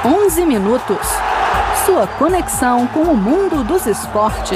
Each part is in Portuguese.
11 minutos. Sua conexão com o mundo dos esportes.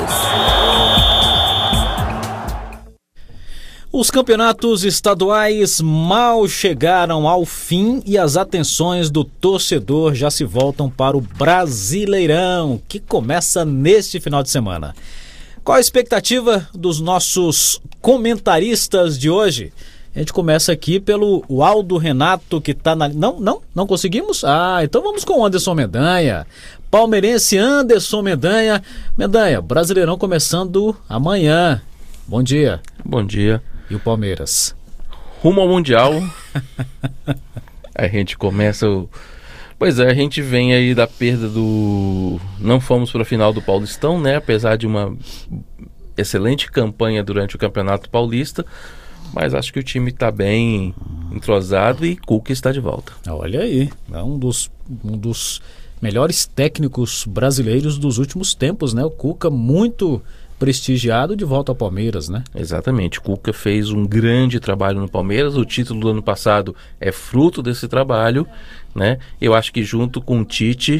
Os campeonatos estaduais mal chegaram ao fim e as atenções do torcedor já se voltam para o Brasileirão, que começa neste final de semana. Qual a expectativa dos nossos comentaristas de hoje? A gente começa aqui pelo Aldo Renato, que está na... Não conseguimos? Então vamos com o Anderson Mendanha. Palmeirense Anderson Mendanha. Mendanha, Brasileirão começando amanhã. Bom dia. Bom dia. E o Palmeiras? Rumo ao Mundial. A gente começa... Pois é, a gente vem aí da perda do... Não fomos para a final do Paulistão, né? Apesar de uma excelente campanha durante o Campeonato Paulista. Mas acho que o time está bem entrosado e Cuca está de volta. Olha aí, é um dos melhores técnicos brasileiros dos últimos tempos, né? O Cuca muito prestigiado de volta ao Palmeiras, né? Exatamente, o Cuca fez um grande trabalho no Palmeiras, o título do ano passado é fruto desse trabalho, né? Eu acho que junto com o Tite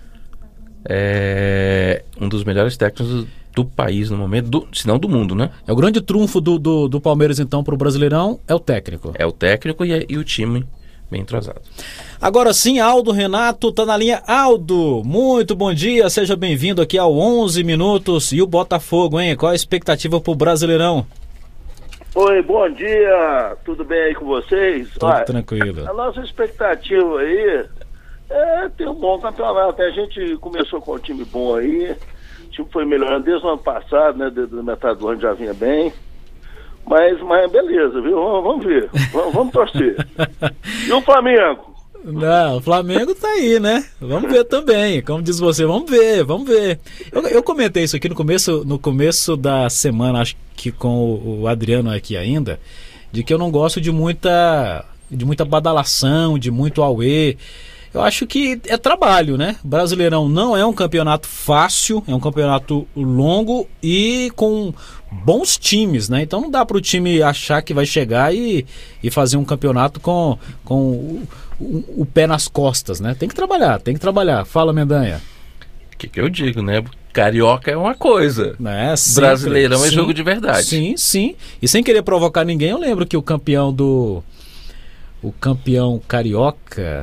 é um dos melhores técnicos do país no momento, se não do mundo, né? É o grande trunfo do Palmeiras então para o Brasileirão, é o técnico. É o técnico e o time bem entrosado. Agora sim, Aldo Renato tá na linha. Aldo, muito bom dia, seja bem-vindo aqui ao 11 minutos. E o Botafogo, hein? Qual a expectativa pro Brasileirão? Oi, bom dia, tudo bem aí com vocês? Tudo tranquilo. A nossa expectativa aí é ter um bom campeonato. A gente começou com um time bom aí, o time foi melhorando desde o ano passado, né? Desde a metade do ano já vinha bem. Mas beleza, viu? Vamos ver. Vamos torcer. E o Flamengo? Não, o Flamengo tá aí, né? Vamos ver também. Como diz você, vamos ver. Eu comentei isso aqui no começo da semana, acho que com o Adriano aqui ainda, de que eu não gosto de muita badalação, de muito auê. Eu acho que é trabalho, né? Brasileirão não é um campeonato fácil, é um campeonato longo e com bons times, né? Então não dá para o time achar que vai chegar e fazer um campeonato com o pé nas costas, né? Tem que trabalhar. Fala, Mendanha. O que eu digo, né? Carioca é uma coisa, né? Brasileirão é jogo de verdade. Sim. E sem querer provocar ninguém, eu lembro que o campeão carioca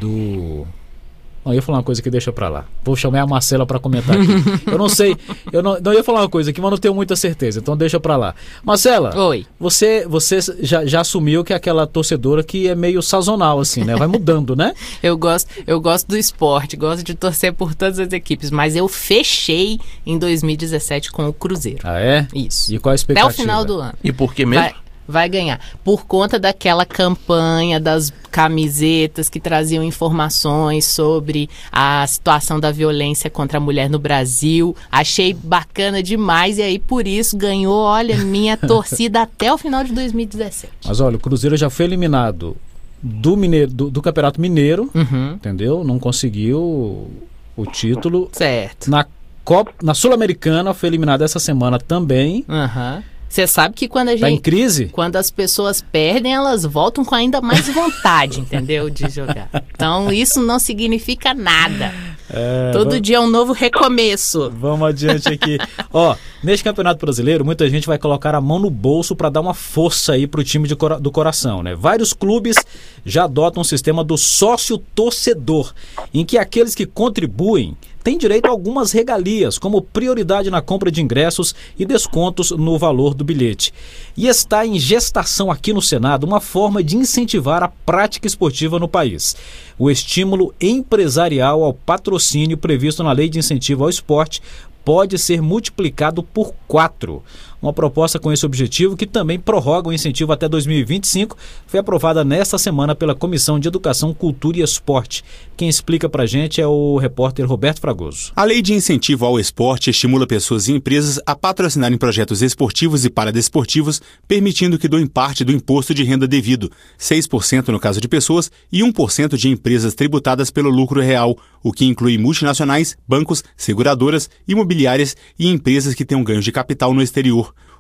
eu ia falar uma coisa que deixa pra lá. Vou chamar a Marcela pra comentar aqui. Eu não sei, eu ia falar uma coisa aqui, mas não tenho muita certeza, então deixa pra lá. Marcela, oi. Você já assumiu que é aquela torcedora que é meio sazonal, assim, né? Vai mudando, né? Eu gosto do esporte, gosto de torcer por todas as equipes, mas eu fechei em 2017 com o Cruzeiro. Ah, é? Isso. E qual a expectativa? Até o final do ano. E por que mesmo? Vai ganhar. Por conta daquela campanha das camisetas que traziam informações sobre a situação da violência contra a mulher no Brasil. Achei bacana demais e aí por isso ganhou, olha, minha torcida até o final de 2017. Mas olha, o Cruzeiro já foi eliminado do Campeonato Mineiro, entendeu? Não conseguiu o título. Certo. Na Sul-Americana foi eliminado essa semana também. Você sabe que quando a gente... Tá em crise? Quando as pessoas perdem, elas voltam com ainda mais vontade, entendeu? De jogar. Então, isso não significa nada. Todo dia é um novo recomeço. Vamos adiante aqui. Neste Campeonato Brasileiro, muita gente vai colocar a mão no bolso para dar uma força aí pro time do coração, né? Vários clubes já adotam um sistema do sócio-torcedor, em que aqueles que contribuem têm direito a algumas regalias, como prioridade na compra de ingressos e descontos no valor do bilhete. E está em gestação aqui no Senado uma forma de incentivar a prática esportiva no país. O estímulo empresarial ao patrocínio previsto na Lei de Incentivo ao Esporte pode ser multiplicado por 4. Uma proposta com esse objetivo, que também prorroga o incentivo até 2025, foi aprovada nesta semana pela Comissão de Educação, Cultura e Esporte. Quem explica pra gente é o repórter Roberto Fragoso. A Lei de Incentivo ao Esporte estimula pessoas e empresas a patrocinarem projetos esportivos e paradesportivos, permitindo que doem parte do imposto de renda devido, 6% no caso de pessoas e 1% de empresas tributadas pelo lucro real, o que inclui multinacionais, bancos, seguradoras, imobiliárias e empresas que tenham ganhos de capital no exterior.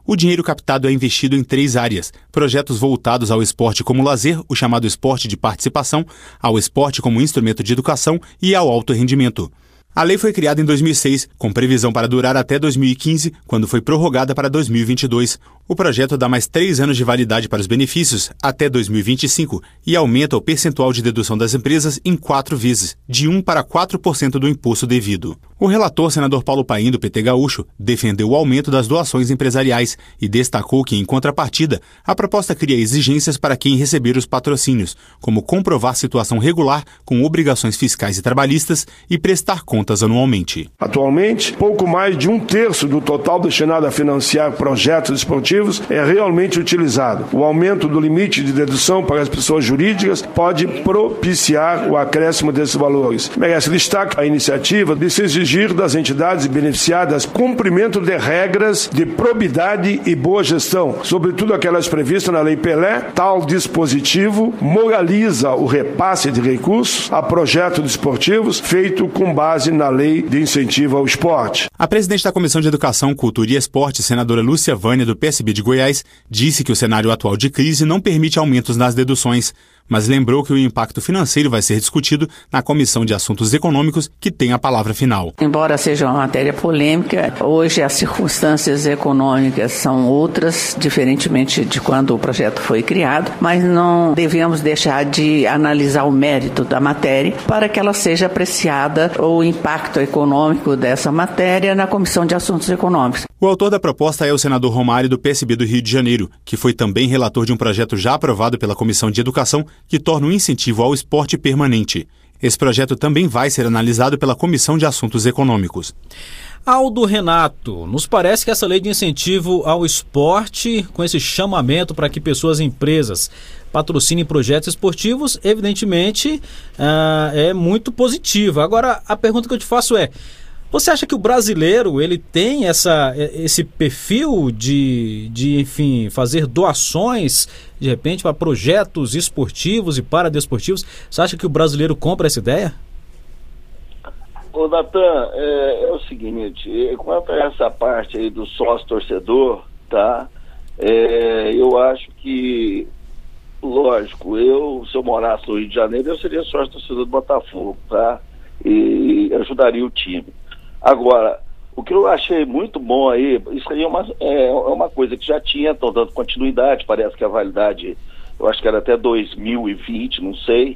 O dinheiro captado é investido em 3 áreas: projetos voltados ao esporte como lazer, o chamado esporte de participação, ao esporte como instrumento de educação e ao alto rendimento. A lei foi criada em 2006, com previsão para durar até 2015, quando foi prorrogada para 2022. O projeto dá mais 3 anos de validade para os benefícios, até 2025, e aumenta o percentual de dedução das empresas em 4 vezes, de 1 para 4% do imposto devido. O relator, senador Paulo Paim, do PT Gaúcho, defendeu o aumento das doações empresariais e destacou que, em contrapartida, a proposta cria exigências para quem receber os patrocínios, como comprovar situação regular com obrigações fiscais e trabalhistas e prestar contas anualmente. Atualmente, pouco mais de 1/3 do total destinado a financiar projetos esportivos é realmente utilizado. O aumento do limite de dedução para as pessoas jurídicas pode propiciar o acréscimo desses valores. Merece destaque a iniciativa de se exigir das entidades beneficiadas cumprimento de regras de probidade e boa gestão, sobretudo aquelas previstas na Lei Pelé. Tal dispositivo moraliza o repasse de recursos a projetos desportivos feito com base na Lei de Incentivo ao Esporte. A presidente da Comissão de Educação, Cultura e Esporte, senadora Lúcia Vânia, do PSB de Goiás, disse que o cenário atual de crise não permite aumentos nas deduções, mas lembrou que o impacto financeiro vai ser discutido na Comissão de Assuntos Econômicos, que tem a palavra final. Embora seja uma matéria polêmica, hoje as circunstâncias econômicas são outras, diferentemente de quando o projeto foi criado, mas não devemos deixar de analisar o mérito da matéria para que ela seja apreciada, o impacto econômico dessa matéria na Comissão de Assuntos Econômicos. O autor da proposta é o senador Romário, do PSB do Rio de Janeiro, que foi também relator de um projeto já aprovado pela Comissão de Educação que torna o incentivo ao esporte permanente. Esse projeto também vai ser analisado pela Comissão de Assuntos Econômicos. Aldo Renato, nos parece que essa lei de incentivo ao esporte, com esse chamamento para que pessoas e empresas patrocinem projetos esportivos, evidentemente é muito positiva. Agora, a pergunta que eu te faço é: você acha que o brasileiro ele tem esse perfil de enfim, fazer doações, de repente, para projetos esportivos e paradesportivos? Você acha que o brasileiro compra essa ideia? Ô, Natan, é o seguinte, quanto a essa parte aí do sócio-torcedor, tá? Eu acho que, lógico, se eu morasse no Rio de Janeiro, eu seria sócio-torcedor do Botafogo, tá? E ajudaria o time. Agora, o que eu achei muito bom aí, isso aí é uma coisa que já tinha, estão dando continuidade, parece que a validade, eu acho que era até 2020, não sei,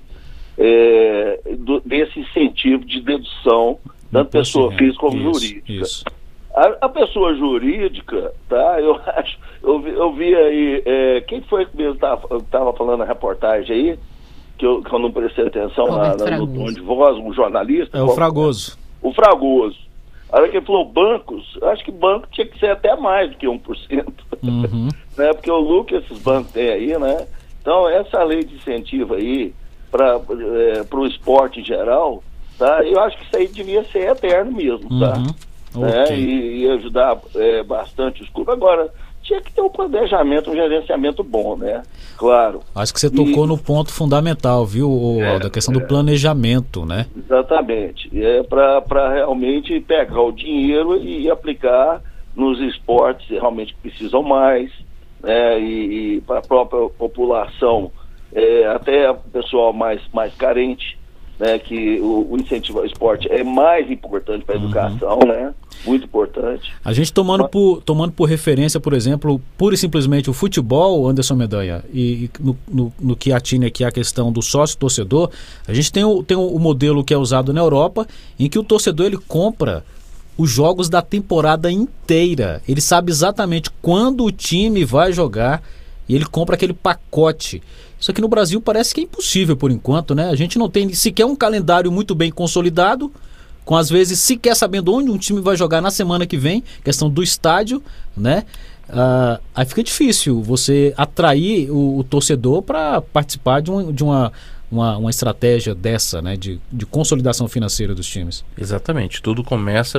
desse incentivo de dedução, tanto pessoa física como jurídica. Isso. A pessoa jurídica, tá, eu vi aí, quem foi que mesmo estava falando na reportagem aí, que eu não prestei atenção no tom de voz, um jornalista? É o Fragoso. O Fragoso. A hora que ele falou bancos, eu acho que banco tinha que ser até mais do que 1%. Uhum. Né? Porque o lucro que esses bancos têm aí, né? Então, essa lei de incentivo aí para o esporte em geral, tá? Eu acho que isso aí devia ser eterno mesmo, tá? Okay. E ajudar bastante os clubes. Agora, tinha que ter um planejamento, um gerenciamento bom, né? Claro. Acho que você tocou no ponto fundamental, viu, Aldo? A questão do planejamento, né? Exatamente. Para realmente pegar o dinheiro e aplicar nos esportes realmente que precisam mais, né? E para a própria população, até o pessoal mais carente, né? Que o incentivo ao esporte é mais importante para a educação, né? Muito importante. A gente tomando por referência, por exemplo, pura e simplesmente o futebol, Anderson Mendanha, e no que atine aqui a questão do sócio-torcedor, a gente tem o modelo que é usado na Europa, em que o torcedor ele compra os jogos da temporada inteira. Ele sabe exatamente quando o time vai jogar e ele compra aquele pacote. Isso aqui no Brasil parece que é impossível por enquanto, né? A gente não tem sequer um calendário muito bem consolidado, com às vezes sequer sabendo onde um time vai jogar na semana que vem, questão do estádio, né? Aí fica difícil você atrair o torcedor para participar de uma estratégia dessa, né? De consolidação financeira dos times. Exatamente, tudo começa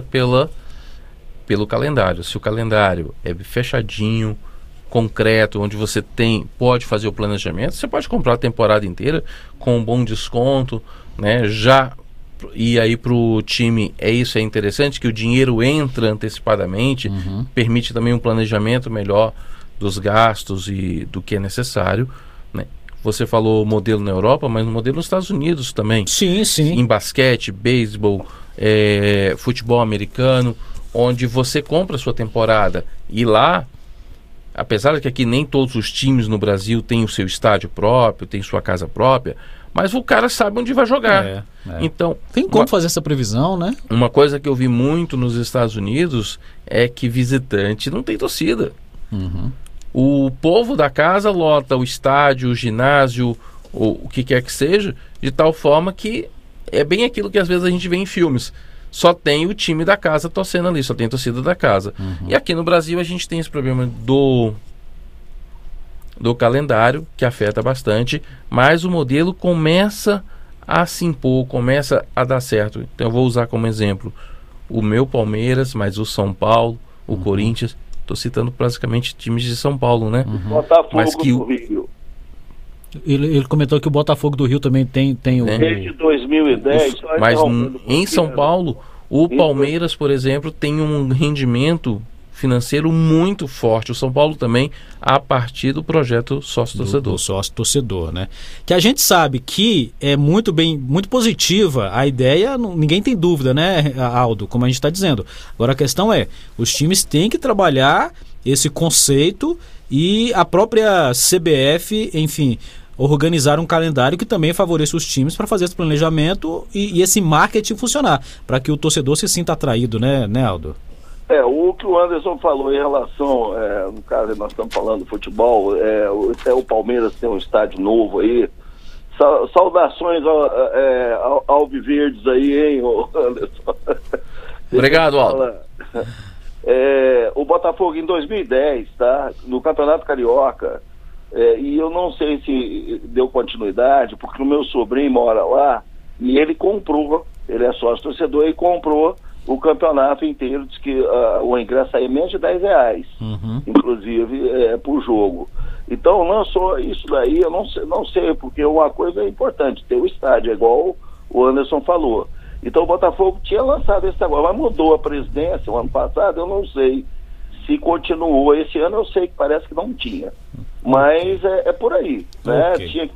pelo calendário. Se o calendário é fechadinho, concreto, onde você pode fazer o planejamento, você pode comprar a temporada inteira com um bom desconto, né? Já E aí pro time isso é interessante, que o dinheiro entra antecipadamente, permite também um planejamento melhor dos gastos e do que é necessário, né? Você falou modelo na Europa, mas no modelo nos Estados Unidos também. Sim. Em basquete, beisebol, futebol americano, onde você compra a sua temporada e lá, apesar de que aqui nem todos os times no Brasil têm o seu estádio próprio, têm sua casa própria, mas o cara sabe onde vai jogar. Então, tem como fazer essa previsão, né? Uma coisa que eu vi muito nos Estados Unidos é que visitante não tem torcida. O povo da casa lota o estádio, o ginásio, o que quer que seja, de tal forma que é bem aquilo que às vezes a gente vê em filmes. Só tem o time da casa torcendo ali, só tem a torcida da casa. E aqui no Brasil a gente tem esse problema do calendário, que afeta bastante, mas o modelo começa a se impor, começa a dar certo. Então eu vou usar como exemplo o meu Palmeiras, mas o São Paulo, o Corinthians. Estou citando basicamente times de São Paulo, né? Botafogo mas que do Rio. Ele comentou que o Botafogo do Rio também tem o... Desde 2010. Mas em São Paulo, o Palmeiras, por exemplo, tem um rendimento financeiro muito forte. O São Paulo também, a partir do projeto sócio-torcedor. Do sócio-torcedor, né? Que a gente sabe que é muito positiva a ideia, ninguém tem dúvida, né, Aldo, como a gente está dizendo. Agora a questão é, os times têm que trabalhar esse conceito e a própria CBF, enfim, organizar um calendário que também favoreça os times para fazer esse planejamento e esse marketing funcionar, para que o torcedor se sinta atraído, né, Aldo? O que o Anderson falou em relação, no caso nós estamos falando de futebol, o Palmeiras tem um estádio novo aí. Saudações alviverdes aí, hein, Anderson? Obrigado, Aldo. O Botafogo em 2010, tá? No Campeonato Carioca, e eu não sei se deu continuidade, porque o meu sobrinho mora lá e ele comprou, ele é sócio torcedor e comprou o campeonato inteiro. Diz que o ingresso aí é menos de R$10, inclusive por jogo. Então lançou isso daí, eu não sei, porque uma coisa é importante, ter o estádio, igual o Anderson falou. Então o Botafogo tinha lançado esse negócio, mas mudou a presidência o ano passado, eu não sei se continuou. Esse ano eu sei que parece que não tinha, mas é por aí, né? Tinha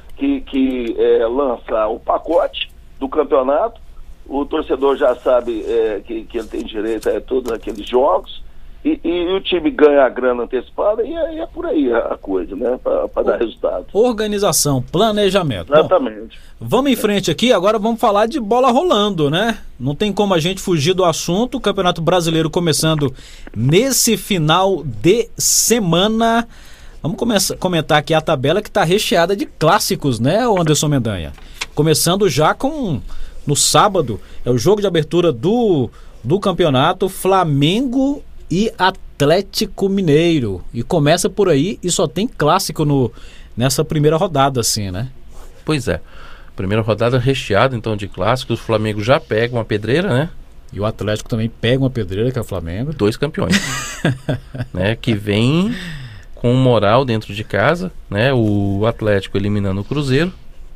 que lançar o pacote do campeonato. O torcedor já sabe que ele tem direito a todos aqueles jogos e o time ganha a grana antecipada e é por aí a coisa, né? Para dar resultado. Organização, planejamento. Exatamente. Bom, vamos em frente aqui, agora vamos falar de bola rolando, né? Não tem como a gente fugir do assunto. O Campeonato Brasileiro começando nesse final de semana. Vamos comentar aqui a tabela que está recheada de clássicos, né, Anderson Mendanha? Começando já com... No sábado, é o jogo de abertura do campeonato, Flamengo e Atlético Mineiro. E começa por aí e só tem clássico nessa primeira rodada, assim, né? Pois é. Primeira rodada recheada, então, de clássicos. O Flamengo já pega uma pedreira, né? E o Atlético também pega uma pedreira, que é o Flamengo. 2 campeões. Né? Que vem com moral dentro de casa, né? O Atlético eliminando o Cruzeiro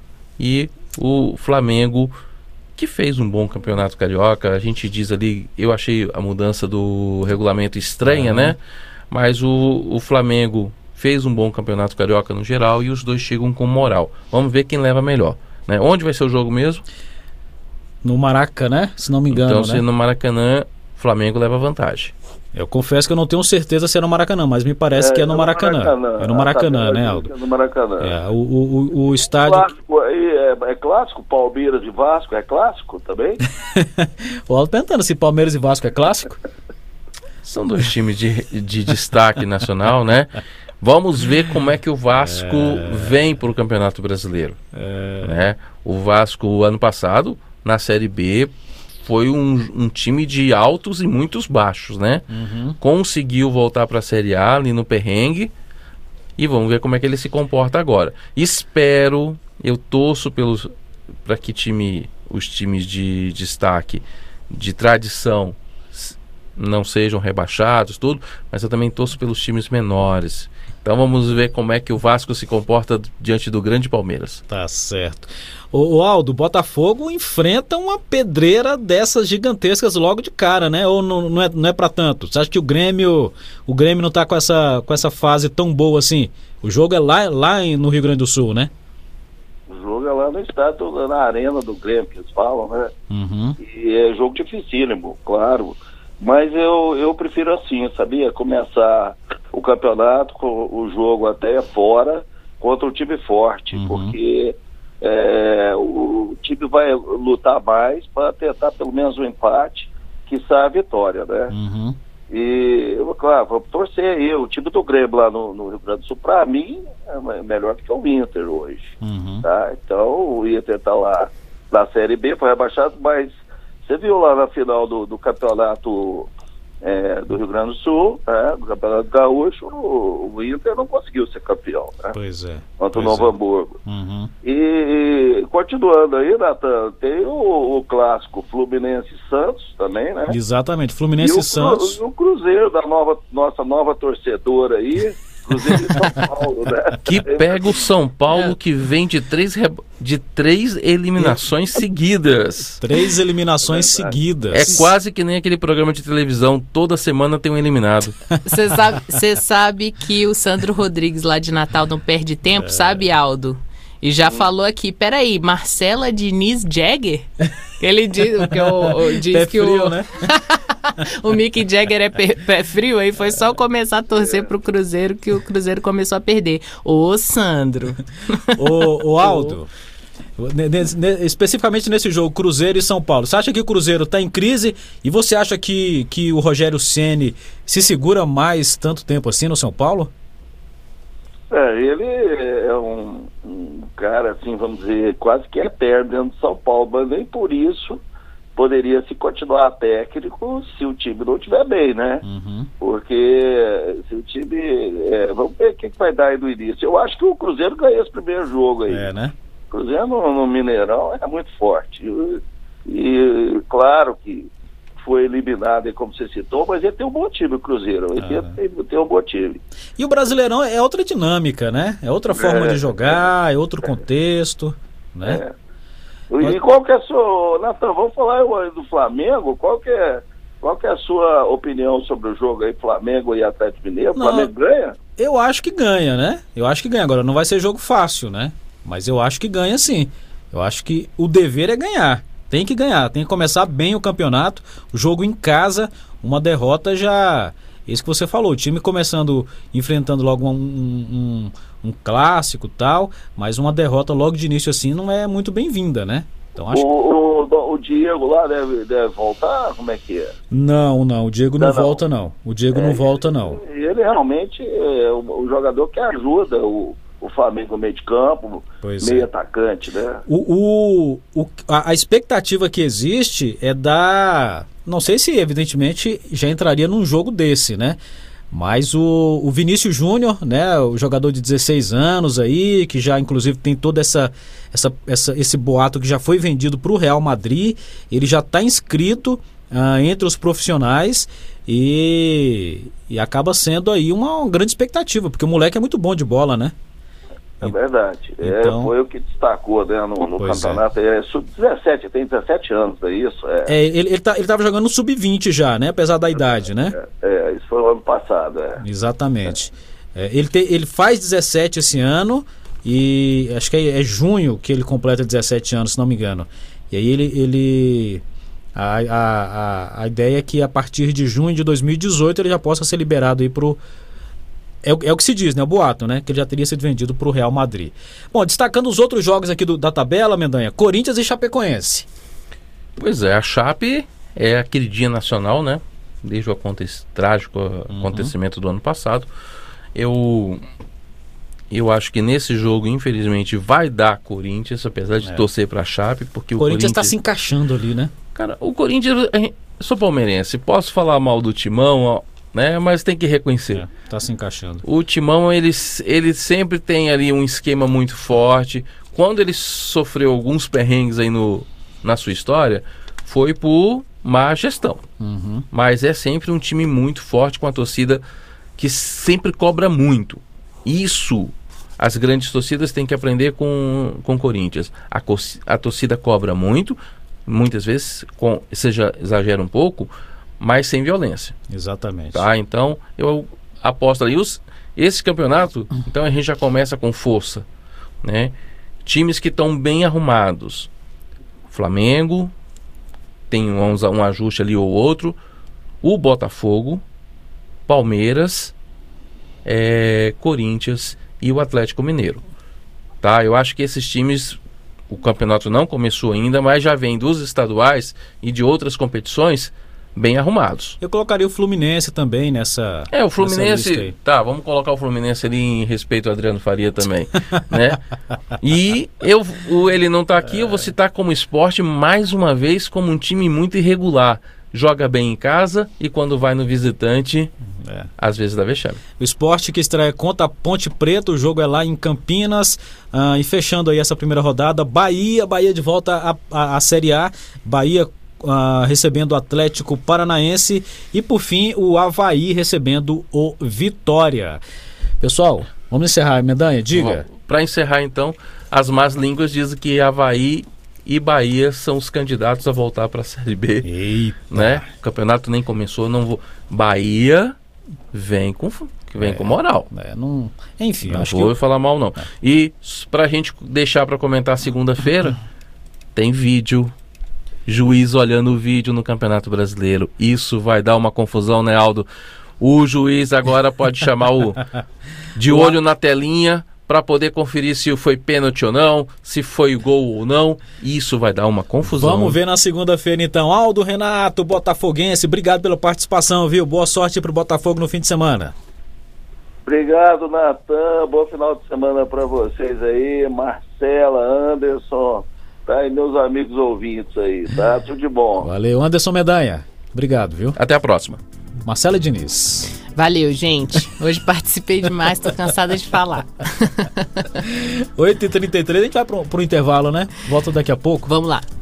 e o Flamengo, que fez um bom campeonato carioca. A gente diz ali, eu achei a mudança do regulamento estranha, né? Mas o Flamengo fez um bom campeonato carioca no geral e os dois chegam com moral. Vamos ver quem leva melhor, né? Onde vai ser o jogo mesmo? No Maracanã, né? Se não me engano, então, se no Maracanã, o Flamengo leva vantagem. Eu confesso que eu não tenho certeza se é no Maracanã, mas me parece que é no Maracanã. É no Maracanã, né, Aldo? É no Maracanã. O estádio... Clássico aí, é clássico? Palmeiras e Vasco é clássico também? O Aldo perguntando se Palmeiras e Vasco é clássico? São 2 times de destaque nacional, né? Vamos ver como é que o Vasco vem para o Campeonato Brasileiro. Né? O Vasco, ano passado, na Série B, foi um time de altos e muitos baixos, né? Conseguiu voltar para a Série A ali no perrengue e vamos ver como é que ele se comporta agora. Eu torço para que os times de destaque, de tradição, não sejam rebaixados, tudo, mas eu também torço pelos times menores, Então vamos ver como é que o Vasco se comporta diante do grande Palmeiras. Tá certo. O Aldo, o Botafogo enfrenta uma pedreira dessas gigantescas logo de cara, né? Ou não é para tanto? Você acha que o Grêmio não tá com essa fase tão boa assim? O jogo é lá no Rio Grande do Sul, né? O jogo é lá no estádio, na arena do Grêmio, que eles falam, né? Uhum. E é jogo dificílimo, claro. Mas eu prefiro assim, sabia? Começar o campeonato com o jogo até fora contra um time forte, porque o time vai lutar mais para tentar pelo menos um empate, quiçá a vitória, né? Uhum. E, claro, vamos torcer aí. O time do Grêmio lá no Rio Grande do Sul, para mim, é melhor do que o Inter hoje. Tá? Então, o Inter tá lá na Série B, foi rebaixado, mas você viu lá na final do campeonato do Rio Grande do Sul, do Campeonato Gaúcho, o Inter não conseguiu ser campeão, né? Pois é. Contra o Novo Hamburgo. Uhum. E continuando aí, Natan, tem o clássico Fluminense e Santos também, né? Exatamente, Fluminense e Santos. O Cruzeiro da nossa nova torcedora aí, Cruzeiro de São Paulo, né? Que pega o São Paulo, que vem de três eliminações seguidas. 3 eliminações seguidas. É quase que nem aquele programa de televisão, toda semana tem um eliminado. Você sabe que o Sandro Rodrigues lá de Natal não perde tempo, sabe, Aldo? E já falou aqui, peraí, Marcela Diniz Jagger? Ele diz Pé que frio, né? o Mick Jagger é pé frio, aí foi só começar a torcer pro Cruzeiro que o Cruzeiro começou a perder. Ô, Sandro. Ô, Aldo, especificamente nesse jogo, Cruzeiro e São Paulo, você acha que o Cruzeiro está em crise e você acha que o Rogério Ceni se segura mais tanto tempo assim no São Paulo? Ele é um cara, assim, vamos dizer, quase que eterno dentro do São Paulo, mas nem por isso poderia se continuar técnico se o time não estiver bem, né? Porque se o time... vamos ver o que vai dar aí no início. Eu acho que o Cruzeiro ganha esse primeiro jogo aí. Né? O Cruzeiro no Mineirão é muito forte. E claro que foi eliminado, como você citou, mas ele tem um bom time, o Cruzeiro. Ele tem um bom time. E o Brasileirão é outra dinâmica, né? É outra forma de jogar, é outro contexto, né? E qual que é a sua... Natan, vamos falar do Flamengo. Qual que é a sua opinião sobre o jogo aí, Flamengo e Atlético Mineiro? O Flamengo ganha? Eu acho que ganha, né? Eu acho que ganha. Agora, não vai ser jogo fácil, né? Mas eu acho que ganha sim. Eu acho que o dever é ganhar. Tem que ganhar, tem que começar bem o campeonato. O jogo em casa, uma derrota já... Isso que você falou, o time enfrentando logo um clássico e tal, mas uma derrota logo de início assim não é muito bem-vinda, né? Então, acho o Diego lá deve voltar? Como é que é? Não, o Diego não volta não. O Diego não volta não. Ele realmente é o jogador que ajuda o Flamengo no meio de campo, meio atacante, né? A expectativa que existe é não sei se evidentemente já entraria num jogo desse, né? Mas o Vinícius Júnior, né, o jogador de 16 anos aí, que já inclusive tem todo esse boato que já foi vendido para o Real Madrid, ele já está inscrito entre os profissionais e acaba sendo aí uma grande expectativa, porque o moleque é muito bom de bola, né? É verdade. Então, foi o que destacou, né, no campeonato. É sub-17, tem 17 anos, é isso? Ele estava jogando no sub-20 já, né? Apesar da idade, né? Isso foi o ano passado. Exatamente. Ele faz 17 esse ano e acho que é junho que ele completa 17 anos, se não me engano. E aí a ideia é que a partir de junho de 2018 ele já possa ser liberado aí pro... É o que se diz, né? O boato, né? Que ele já teria sido vendido para o Real Madrid. Bom, destacando os outros jogos aqui da tabela, Mendanha, Corinthians e Chapecoense. Pois é, a Chape é a queridinha nacional, né? Desde o trágico acontecimento do ano passado. Eu acho que nesse jogo, infelizmente, vai dar Corinthians, apesar de torcer para a Chape, porque o Corinthians está se encaixando ali, né? Cara, o Corinthians... Eu sou palmeirense, posso falar mal do Timão, né? Mas tem que reconhecer. Tá se encaixando. O Timão, ele sempre tem ali um esquema muito forte. Quando ele sofreu alguns perrengues aí na sua história, foi por má gestão. Mas é sempre um time muito forte, com a torcida que sempre cobra muito. Isso as grandes torcidas têm que aprender com o Corinthians. A torcida cobra muito, muitas vezes exagera um pouco, mas sem violência. Exatamente. Tá? Então, eu aposto ali. Esse campeonato, então a gente já começa com força, né? Times que estão bem arrumados. Flamengo, tem um ajuste ali ou outro. O Botafogo, Palmeiras, Corinthians e o Atlético Mineiro. Tá? Eu acho que esses times, o campeonato não começou ainda, mas já vem dos estaduais e de outras competições bem arrumados. Eu colocaria o Fluminense também nessa. O Fluminense. Tá, vamos colocar o Fluminense ali em respeito ao Adriano Faria também. Né? E ele não tá aqui, eu vou citar como Sport mais uma vez como um time muito irregular. Joga bem em casa e quando vai no visitante, às vezes dá vexame. O Sport que estreia contra a Ponte Preta, o jogo é lá em Campinas. E fechando aí essa primeira rodada, Bahia de volta à Série A. Bahia recebendo o Atlético Paranaense e por fim o Avaí recebendo o Vitória. Pessoal, vamos encerrar, Mendanha, diga. Para encerrar então, as más línguas dizem que Avaí e Bahia são os candidatos a voltar para a Série B. Eita. Né? O campeonato nem começou, Bahia vem com moral. Enfim, não acho vou falar mal não. E para a gente deixar para comentar segunda-feira, tem vídeo. Juiz olhando o vídeo no Campeonato Brasileiro. Isso vai dar uma confusão, né, Aldo? O juiz agora pode chamar de olho na telinha para poder conferir se foi pênalti ou não, se foi gol ou não. Isso vai dar uma confusão. Vamos ver na segunda-feira então. Aldo, Renato, botafoguense, obrigado pela participação, viu? Boa sorte pro Botafogo no fim de semana. Obrigado, Natan. Bom final de semana para vocês aí. Marcela, Anderson, tá? E meus amigos ouvintes aí, tá? Tudo de bom. Valeu, Anderson Mendanha. Obrigado, viu? Até a próxima. Marcela Diniz. Valeu, gente. Hoje participei demais, tô cansada de falar. 8h33, a gente vai pro intervalo, né? Volta daqui a pouco. Vamos lá.